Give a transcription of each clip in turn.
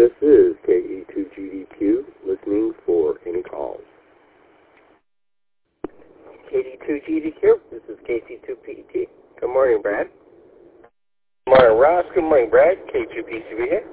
This is KD2GDQ, listening for any calls. KD2GDQ, this is KC2PET. Good morning, Brad. Good morning, Ross. Good morning, Brad. K2PCB here.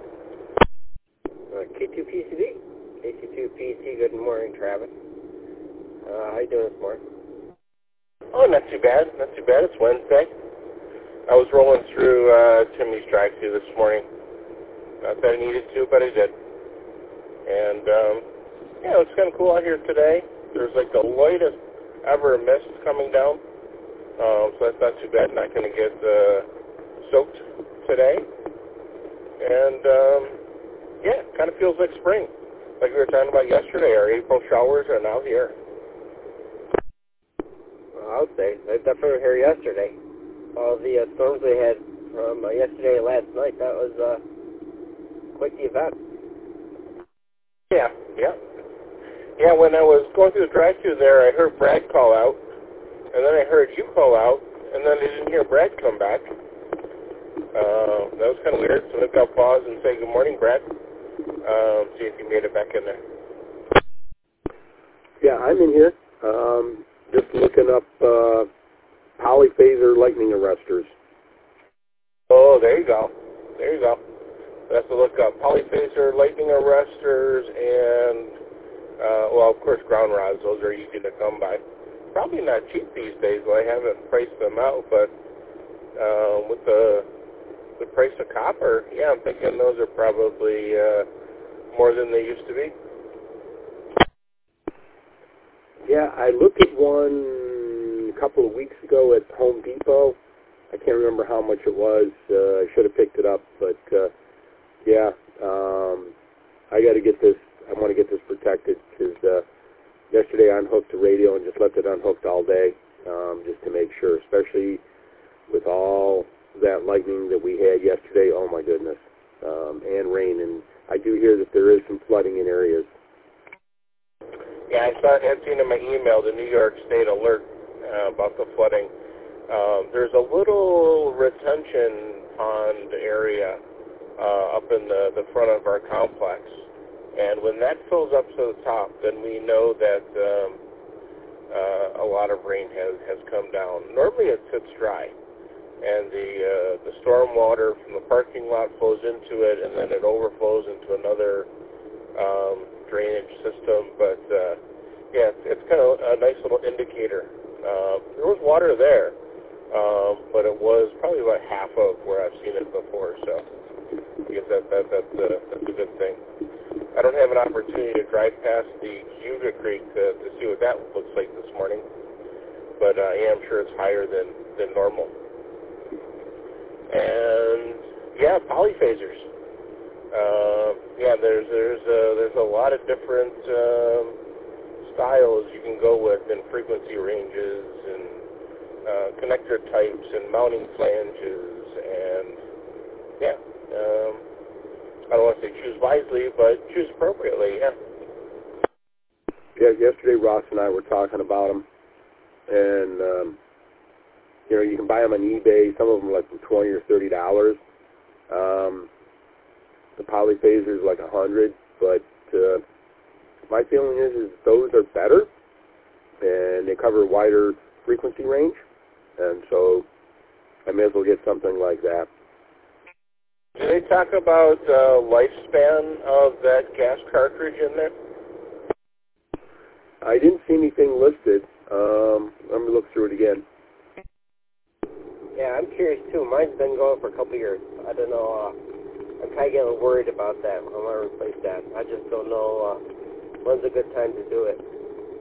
K2PCB, KC2PET, good morning, Travis. How you doing this morning? Oh, not too bad. Not too bad. It's Wednesday. I was rolling through Timmy's drive-thru this morning. Not that I needed to, but I did. And, yeah, it's kind of cool out here today. There's like the lightest ever mist coming down. So that's not too bad. Not going to get soaked today. And, yeah, it kind of feels like spring. Like we were talking about yesterday, our April showers are now here. Well, I would say, they definitely were here yesterday. All the storms they had from yesterday and last night, that was quite the event. Yeah. Yeah, when I was going through the drive-thru there, I heard Brad call out, and then I heard you call out, and then I didn't hear Brad come back. That was kind of weird, so I'll pause and say good morning, Brad. See if you made it back in there. Yeah, I'm in here. Just looking up polyphaser lightning arresters. Oh, there you go. That's to look up. Polyphaser lightning arresters and, well, of course, ground rods. Those are easy to come by. Probably not cheap these days. Well, I haven't priced them out, but with the price of copper, yeah, I'm thinking those are probably more than they used to be. Yeah, I looked at one a couple of weeks ago at Home Depot. I can't remember how much it was. I should have picked it up, but yeah, I got to get this. I want to get this protected because yesterday I unhooked the radio and just left it unhooked all day, just to make sure, especially with all that lightning that we had yesterday. Oh my goodness, and rain, and I do hear that there is some flooding in areas. Yeah, I'd seen in my email the New York State alert about the flooding. There's a little retention pond area up in the front of our complex, and when that fills up to the top, then we know that a lot of rain has come down. Normally it sits dry, and the storm water from the parking lot flows into it, and then it overflows into another drainage system, but yeah, it's kind of a nice little indicator. There was water there, but it was probably about half of where I've seen it before, so I guess that's a good thing. I don't have an opportunity to drive past the Cayuga Creek to see what that looks like this morning, but I am sure it's higher than normal. And yeah, polyphasers. Yeah, there's a lot of different styles you can go with in frequency ranges and connector types and mounting flanges, and yeah, I don't want to say choose wisely, but choose appropriately. Yeah. Yeah, yesterday Ross and I were talking about them, and you know, you can buy them on eBay. Some of them are like $20 or $30. The polyphaser is like $100, but my feeling is those are better, and they cover a wider frequency range, and so I may as well get something like that. Do they talk about lifespan of that gas cartridge in there? I didn't see anything listed. Let me look through it again. Yeah, I'm curious too. Mine's been going for a couple years. I don't know. I'm kind of getting worried about that. I want to replace that. I just don't know when's a good time to do it.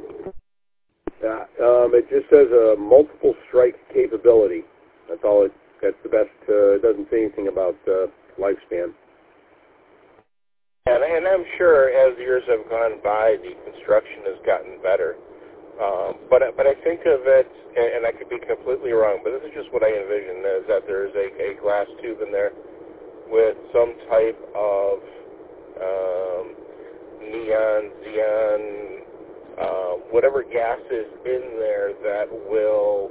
It just says a multiple strike capability. That's all. That's the best. It doesn't say anything about lifespan. And I'm sure as years have gone by, the construction has gotten better. But I think of it, and I could be completely wrong, but this is just what I envision, is that there's a glass tube in there with some type of neon, xenon, whatever gas is in there that will,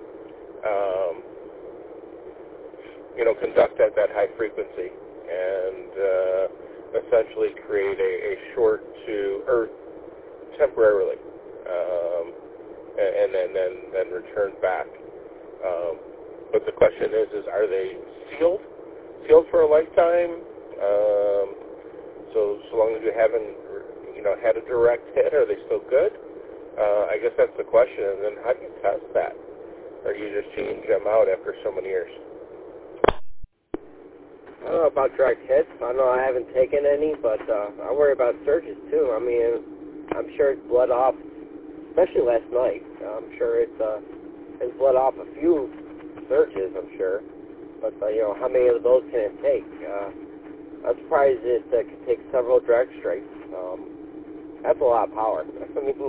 conduct at that high frequency. And essentially create a short to Earth temporarily, and then return back. But the question is are they sealed for a lifetime? So long as you haven't, had a direct hit, are they still good? I guess that's the question. And then how do you test that? Or do you just change them out after so many years? I don't know about direct hits. I know I haven't taken any, but I worry about surges too. I mean, I'm sure it's bled off, especially last night. I'm sure it's bled off a few surges, I'm sure. But, how many of those can it take? I'm surprised it can take several direct strikes. That's a lot of power. I mean,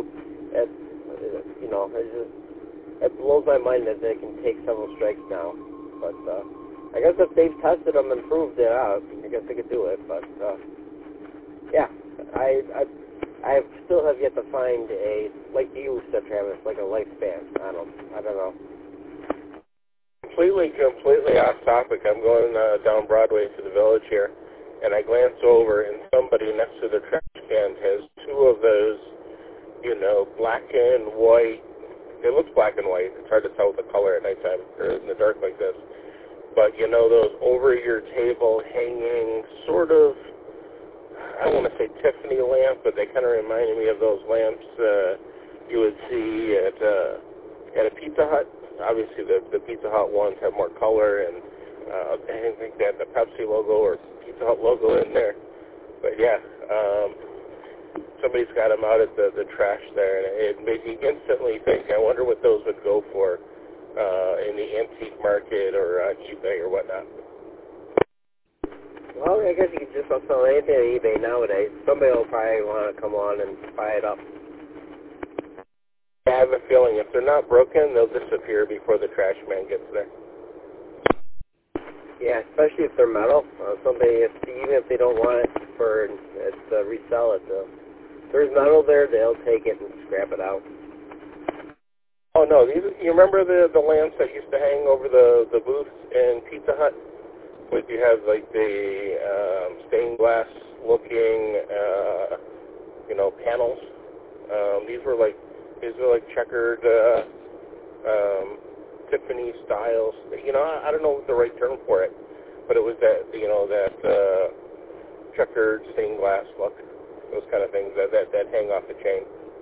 it blows my mind that they can take several strikes now. But I guess if they've tested them and proved it out, I guess they could do it. But yeah, I still have yet to find like you said, Travis, like a lifespan. I don't know. Completely off topic. I'm going down Broadway to the Village here, and I glance over, and somebody next to the trash can has two of those, black and white. It looks black and white. It's hard to tell with the color at nighttime or in the dark like this. But those over your table hanging sort of, I don't want to say Tiffany lamp, but they kind of reminded me of those lamps you would see at a Pizza Hut. Obviously, the Pizza Hut ones have more color, and I think they have the Pepsi logo or Pizza Hut logo in there. But yeah, somebody's got them out at the trash there, and it made me instantly think, I wonder what those would go for in the antique market or eBay or whatnot. Well, I guess you can just sell anything on eBay nowadays. Somebody will probably want to come on and buy it up. I have a feeling if they're not broken, they'll disappear before the trash man gets there. Yeah, especially if they're metal. Even if they don't want it to resell it, if there's metal there, they'll take it and scrap it out. Oh no, you remember the lamps that used to hang over the booths in Pizza Hut? Would you have like the stained glass looking, panels? These were like checkered Tiffany styles. I don't know the right term for it, but it was that checkered stained glass look. Those kind of things that hang off the chain.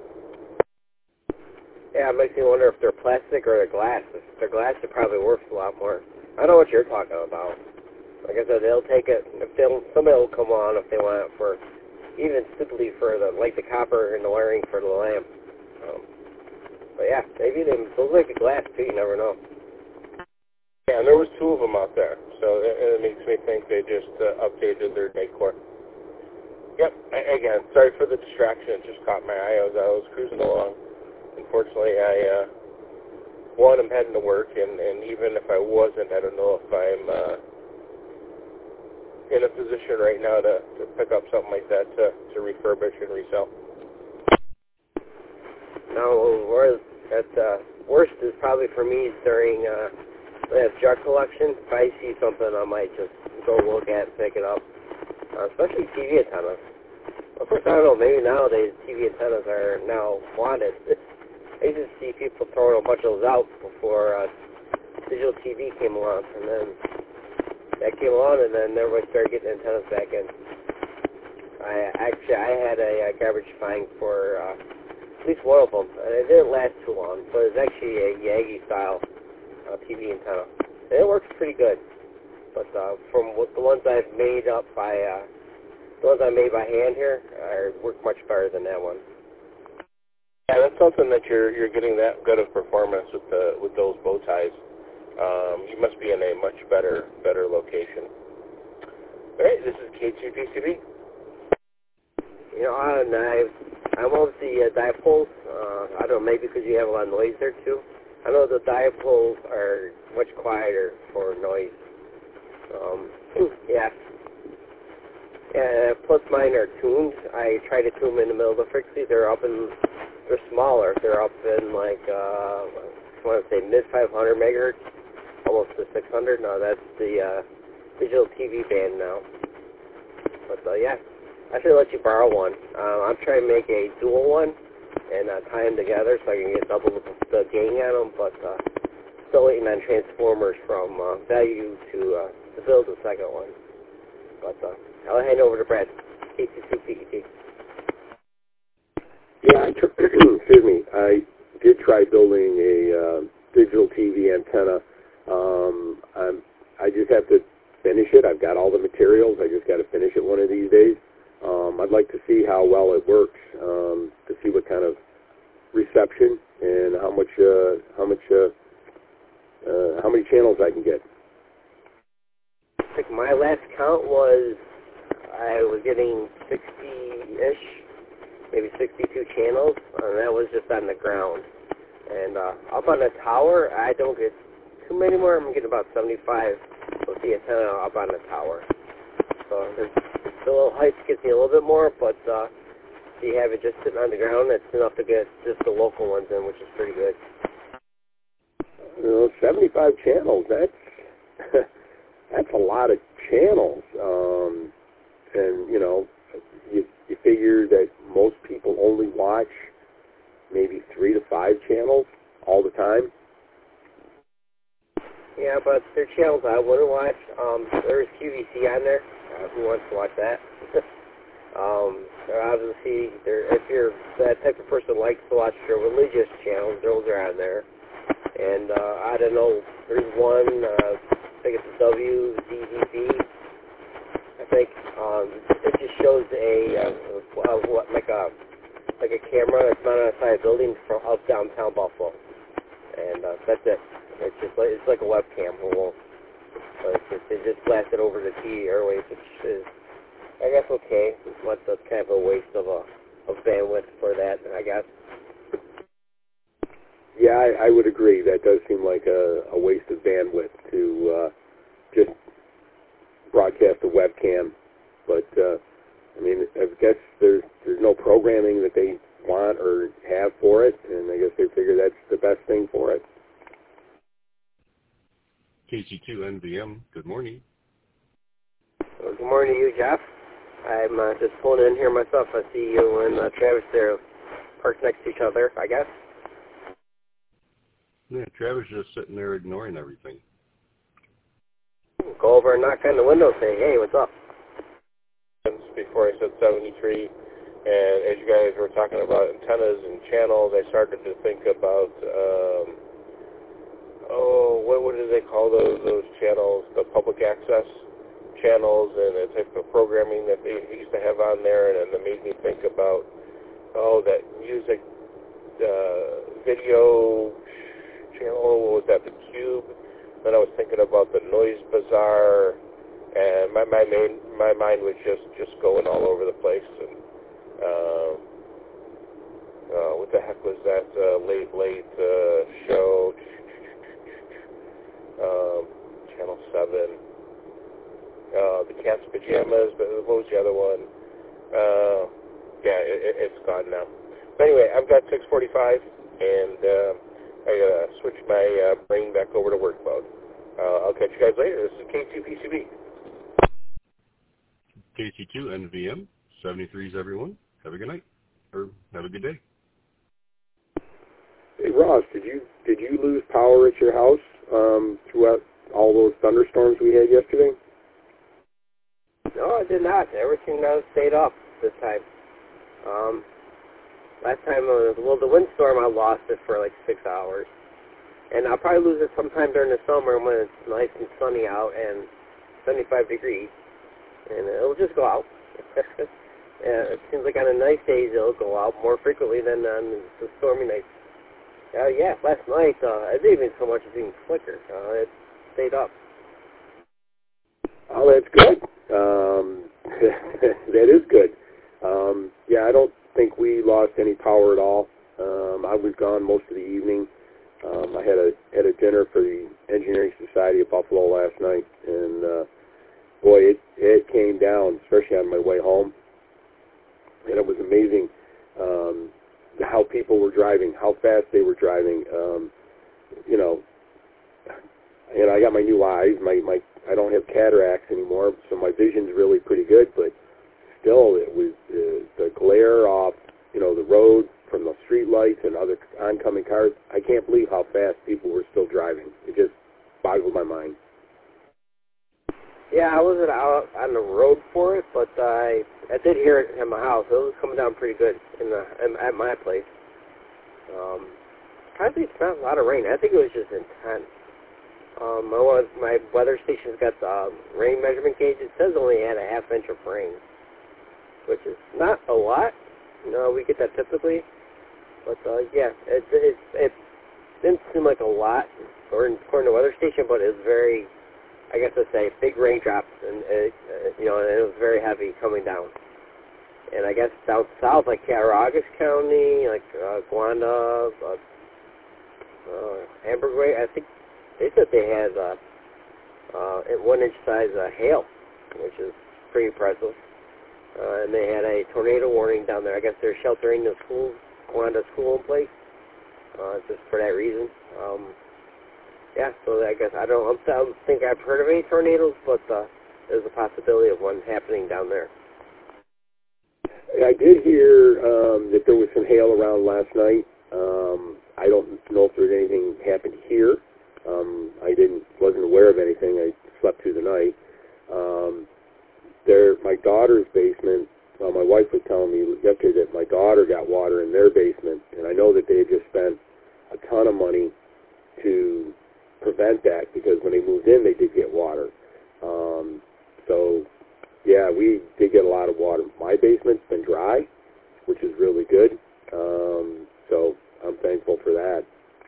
Yeah, it makes me wonder if they're plastic or they're glass. If they're glass, it probably works a lot more. I know what you're talking about. Like I said, they'll take it. Somebody will come on if they want it for, even simply for the copper and the wiring for the lamp. But yeah, maybe those like the glass too. You never know. Yeah, and there was two of them out there, so it makes me think they just updated their decor. Yep. Again, sorry for the distraction. It just caught my eye. I was cruising along. Unfortunately, I'm heading to work, and even if I wasn't, I don't know if I'm in a position right now to pick up something like that to refurbish and resell. No, worst is probably for me during the jar collection. If I see something, I might just go look at it, pick it up, especially TV antennas. Of course, I don't know, maybe nowadays TV antennas are now wanted. I used to see people throwing a bunch of those out before digital TV came along, and then that came along, and then everybody started getting antennas back in. I had a garbage find for at least one of them, and it didn't last too long, but it's actually a Yagi-style TV antenna. And it works pretty good, but from the ones I've made by hand here, work much better than that one. Yeah, that's something that you're getting that good of performance with those bow ties. You must be in a much better location. All right, this is K2PCB. I'm obviously dipoles. I don't know, maybe because you have a lot of noise there too. I know the dipoles are much quieter for noise. Yeah. Plus mine are tuned. I try to tune them in the middle of the frequency. They're smaller. They're up in I want to say mid 500 megahertz, almost to 600. No, that's the digital TV band now. But yeah, I should let you borrow one. I'm trying to make a dual one and tie them together so I can get double the gain on them, but still waiting on transformers from Value to build the second one. But I'll hand over to Brad. KC2PET. Yeah, excuse me. I did try building a digital TV antenna. I just have to finish it. I've got all the materials. I just got to finish it one of these days. I'd like to see how well it works, to see what kind of reception and how many channels I can get. I think my last count was I was getting 60-ish, maybe 62 channels, and that was just on the ground. And up on the tower, I don't get too many more. I'm getting about 75 with the antenna up on the tower. So the little height gets me a little bit more, but if you have it just sitting on the ground, it's enough to get just the local ones in, which is pretty good. 75 channels, that's a lot of channels. And, you figure that most people only watch maybe 3 to 5 channels all the time. Yeah, but there are channels I wouldn't watch. There's QVC on there. Who wants to watch that? Obviously, if you're that type of person who likes to watch your religious channels, those are on there. And I don't know, there's one, I think it's WZDB. I think it just shows like a camera that's mounted outside a building from up downtown Buffalo, and that's it. It's like a webcam, but it just blasted over the TV airwaves, which is, I guess, okay. But that's kind of a waste of bandwidth for that, I guess. Yeah, I would agree. That does seem like a waste of bandwidth to just broadcast a webcam. But I guess there's no programming that they want or have for it, and I guess they figure that's the best thing for it. KC2NVM, good morning. Well, good morning to you, Jeff. I'm just pulling in here myself. I see you and Travis there parked next to each other, I guess. Yeah, Travis is just sitting there ignoring everything. Go over and knock on the window and say, hey, what's up? Before I said 73, and as you guys were talking about antennas and channels, I started to think about, what do they call those channels, the public access channels, and the type of programming that they used to have on there, and it made me think about, that music, video channel, what was that, the Cube? Then I was thinking about the Noise Bazaar, and my mind was just going all over the place. And what the heck was that late show? Channel 7. The Cat's Pajamas, but what was the other one? It's gone now. But anyway, I've got 6:45, and I gotta switch my brain back over to work mode. I'll catch you guys later. This is K2PCB. KC2NVM, 73s everyone. Have a good night, or have a good day. Hey Ross, did you lose power at your house throughout all those thunderstorms we had yesterday? No, I did not. Everything stayed up this time. Last time, the windstorm, I lost it for like 6 hours. And I'll probably lose it sometime during the summer when it's nice and sunny out and 75 degrees. And it'll just go out. It seems like on the nice days it'll go out more frequently than on the stormy nights. Last night, it didn't even so much as even flicker. It stayed up. Oh, that's good. That is good. I don't think we lost any power at all. I was gone most of the evening. I had a dinner for the Engineering Society of Buffalo last night, and boy, it came down, especially on my way home. And it was amazing how people were driving, how fast they were driving. And I got my new eyes. I don't have cataracts anymore, so my vision's really pretty good. But still, it was but I did hear it at my house. It was coming down pretty good at my place. Probably it's not a lot of rain. I think it was just intense. My weather station's got the rain measurement gauge. It says only had a half inch of rain, which is not a lot. We get that typically, but yeah, it didn't seem like a lot, according to the weather station, but it was very, I guess I'd say, big raindrops, and and it was very heavy coming down. And I guess down south, like Cattaraugus County, like Guanda, Ambergris, I think they said they had 1-inch size hail, which is pretty impressive. And they had a tornado warning down there. I guess they're sheltering the school, Guanda school in place, just for that reason. Yeah, so I guess I don't think I've heard of any tornadoes, but there's a possibility of one happening down there. I did hear that there was some hail around last night. I don't know if there's anything happened here. I wasn't aware of anything. I slept through the night. My daughter's basement, my wife was telling me yesterday that my daughter got water in their basement, and I know that they had just spent a ton of money to prevent that, because when they moved in, they did get water. So, yeah, we did get a lot of water. My basement's been dry, which is really good. So I'm thankful for that.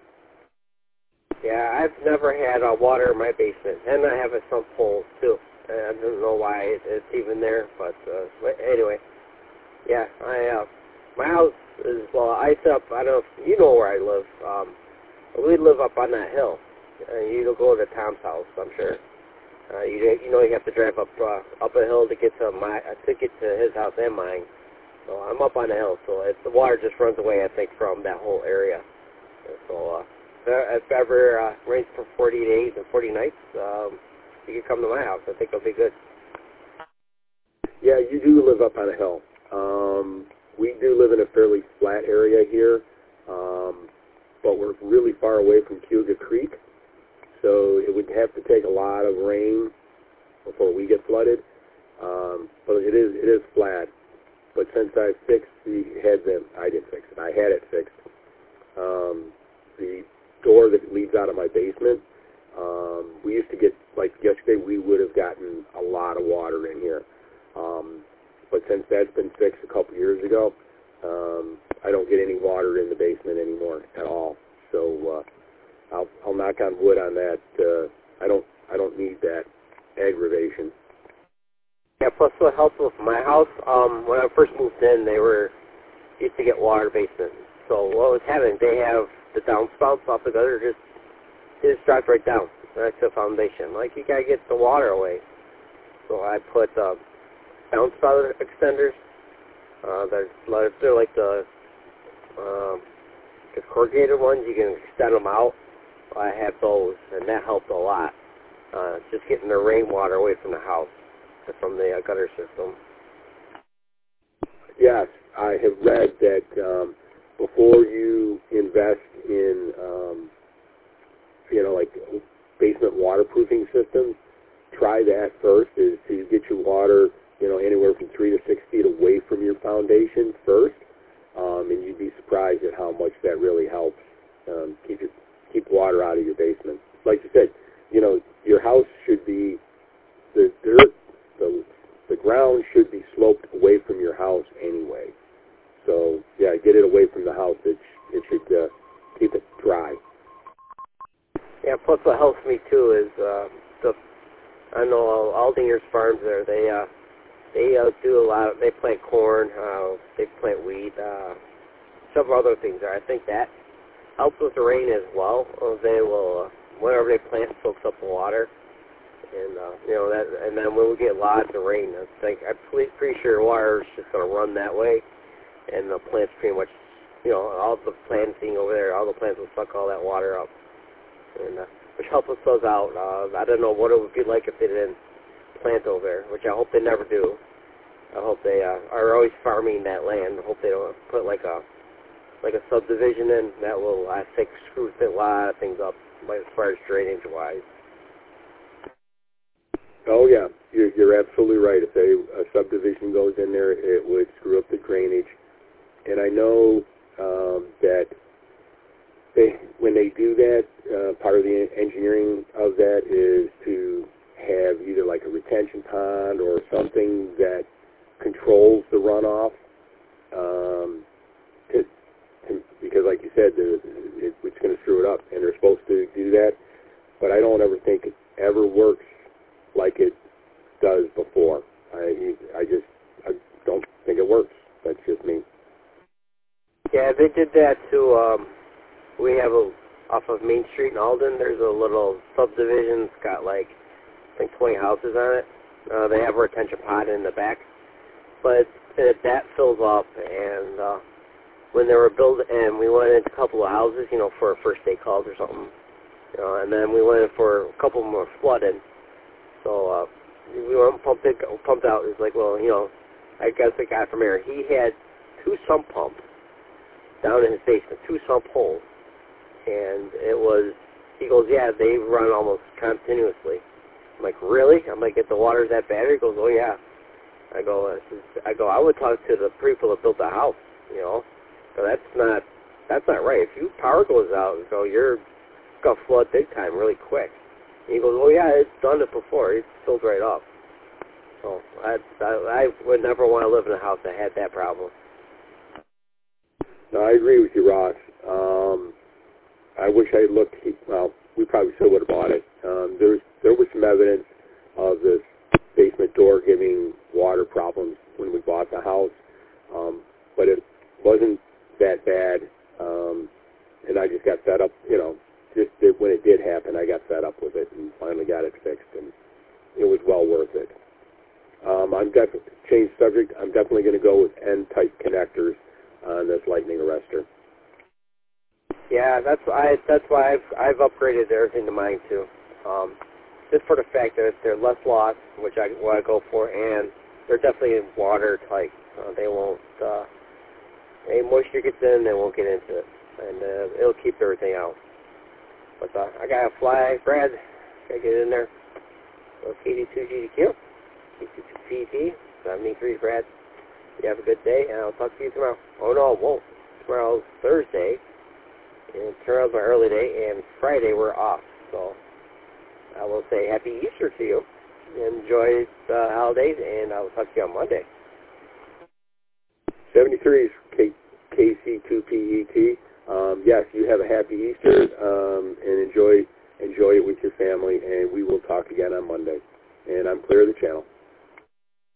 Yeah, I've never had water in my basement, and I have a sump hole too. I don't know why it's even there, but anyway, yeah, my house is, well, I set up, I don't know if you know where I live. We live up on that hill. You don't go to Tom's house, I'm sure. You have to drive up a hill to get to his house and mine. So I'm up on the hill, so the water just runs away, I think, from that whole area. So if ever rains for 40 days and 40 nights, you can come to my house. I think it'll be good. Yeah, you do live up on a hill. We do live in a fairly flat area here, but we're really far away from Cayuga Creek, so it would have to take a lot of rain before we get flooded. But it is flat. But since I fixed I didn't fix it. I had it fixed. The door that leads out of my basement, we used to get, like yesterday, we would have gotten a lot of water in here. But since that's been fixed a couple years ago, I don't get any water in the basement anymore at all. So I'll knock on wood on that. I don't need that aggravation. Yeah, plus what helps with my house, when I first moved in, used to get water basement. So what was happening, they have the downspouts off the gutter, just dropped right down. That's the foundation. Like, you gotta get the water away. So I put downspout extenders. They're like the corrugated ones. You can extend them out. I have those, and that helped a lot. Just getting the rainwater away from the house, from the gutter system. Yes, I have read that before you invest in, like basement waterproofing systems, try that first, is to get your water, anywhere from 3 to 6 feet away from your foundation first, and you'd be surprised at how much that really helps keep water out of your basement. Like you said, your house should be, the ground should be sloped away from your house anyway. So, yeah, get it away from the house. It should keep it dry. Yeah, plus what helps me, too, is I know Aldinger's Farms there, they do a lot they plant corn, they plant wheat, several other things there. I think that helps with the rain as well. They will, whatever they plant soaks up the water. And, and then when we get lots of rain, I'm pretty sure water is just going to run that way. And the plants pretty much, all the planting over there, all the plants will suck all that water up. And which helps us out. I don't know what it would be like if they didn't plant over there, which I hope they never do. I hope they are always farming that land. I hope they don't put like a subdivision in. That will, I think, screw a lot of things up as far as drainage-wise. Oh, yeah. You're absolutely right. If a subdivision goes in there, it would screw up the drainage. And I know that when they do that, part of the engineering of that is to have either like a retention pond or something that controls the runoff. Because, like you said, it's going to screw it up, and they're supposed to do that. But I don't ever think it ever works like it does before. I don't think it works. That's just me. Yeah, they did that too. We have off of Main Street in Alden, there's a little subdivision. It's got like, I think 20 houses on it. They have a retention pond in the back. But that fills up, and when they were building, and we went into a couple of houses, for first day calls or something, and then we went in for a couple more flooded. So we went and pumped out. It's like, well, I guess the guy from there, he had 2 sump pumps down in his basement, 2 sump holes, and he goes, yeah, they run almost continuously. I'm like, really? I'm like, if the water's that bad? He goes, oh yeah. I go, I would talk to the people that built the house, So that's not right. If your power goes out, you're gonna flood big time really quick. And he goes, oh yeah, it's done it before. It's filled right up. So I would never want to live in a house that had that problem. No, I agree with you, Ross. I wish I had looked. Well, we probably still would have bought it. There was some evidence of this basement door giving water problems when we bought the house, but it wasn't that bad. And I just got fed up. When it did happen, I got fed up with it and finally got it fixed, and it was well worth it. I'm definitely change subject. I'm definitely going to go with N-type connectors on this lightning arrestor. Yeah, that's why I've upgraded everything to mine too. Just for the fact that they're less loss, which I want to go for, and they're definitely watertight. They won't. Any moisture gets in, they won't get into it, and it'll keep everything out. But I gotta fly, Brad. Gotta get in there. So KD2GDQ, KD2PT, 73, Brad. You have a good day, and I'll talk to you tomorrow. Oh no, it won't. Tomorrow's Thursday, and tomorrow's my early day, and Friday we're off. So I will say Happy Easter to you. Enjoy the holidays, and I will talk to you on Monday. 73 is KC2PET. Yes, you have a Happy Easter, and enjoy it with your family, and we will talk again on Monday. And I'm clear of the channel.